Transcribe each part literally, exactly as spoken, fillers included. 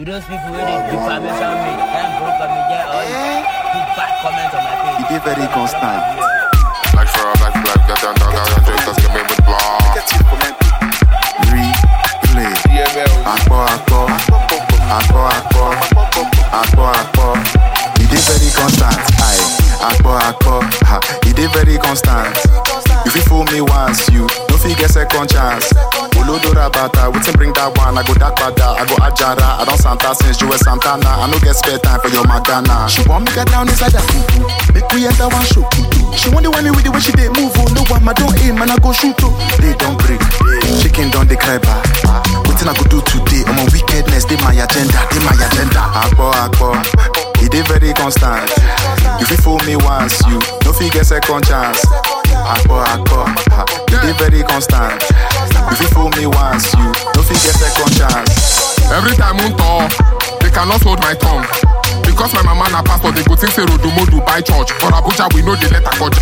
Those people who did defamation me, then broke on me, get all put bad comments on my page. He did very constant. Like for a black black, get down, dog, and drink, just give me with block. Replay. Akpo, akpo. Akpo, akpo. Akpo, akpo. He did very constant. Aye. Akpo, akpo. Ha. He did very constant. If you fool me once, you no fit get second chance. Olodora bata, we can bring that one. I go that bada, I go Ajara. I don't Santa since you were Santana. I no get spare time for your Magana. She want me get down inside that cuckoo. Make we enter one show. She want the way me with the way she did move. Oh no one, I don't aim, man I go shoot. Oh. They don't break. Chicken don't they cry back. What I go do today? I'm on wickedness. They my agenda. They my agenda. Akpo, akpo. He did very constant. If you fool me once, you no fit get second chance. Akpo, akpo. He did very constant. If you fool me once, you no fit get second chance. Every time I talk, they cannot hold my tongue. Because my mama na pastor, they go think say Rodomo Dubai church. For Abuja, we know they let her go.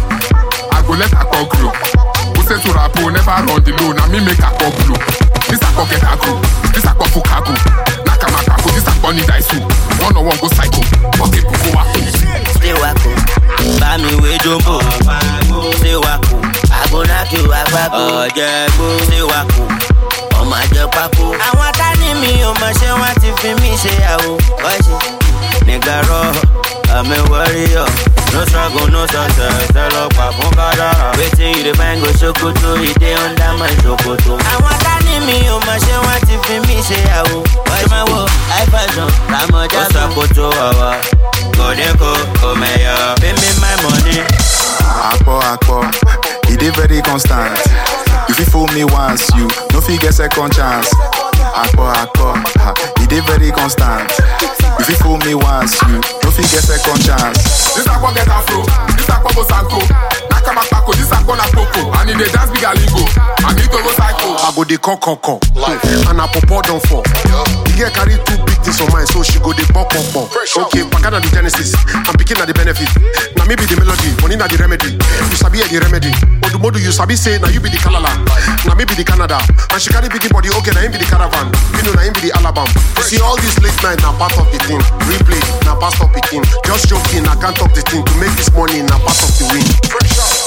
I go let her go grow. Who say to Rapo, never run the low. Now me make her go blue. This a go get a go. This a go fukago. Nakamakago, this a bunny daisu. One on one go psycho. Okay, go wako. Stay wako. Bami we jumbo. Stay wako. I go knock you out, oh yeah, stay wako. Oh my God, papo. I want to need me, oh my shit, want to feel me, say, oh, watch it. Nigga, raw, I'm a warrior. No struggle, no success. Tell up, papo, kada. Waiting, you the mango, shokoto, you day under my shokoto. I want to need me, oh my shit, want to feel me, say, oh, watch my work. I fashion, I'm a just a photo, oh, go there, go, oh, mayor. Pay me my money. Akpo, akpo. He did very constant. If you fool me once, you no fit get second chance. Akpo, akpo. Ha. He did very constant. If you fool me once, you no fit get second chance. This akpo get afro. This akpo go sanko. Nakamakago, this akpo na popo. And in the dance big alingo. I need to go psycho. I go the coco and I pop don't fall. The girl carry two big things on mine, so she go the pop pop pop. Okay, Pakana the genesis. I'm picking at the benefit. Now maybe the melody, money na the remedy. You sabi the remedy. Odumodu you sabi say now you be the Kalala. Now maybe the Canada. And she carry big body. Okay, now him be the caravan. You know now him be the Alabama. You see all this late night now part of the thing. Replay now pastor picking. Just joking, I can't talk the thing to make this money now part of the win.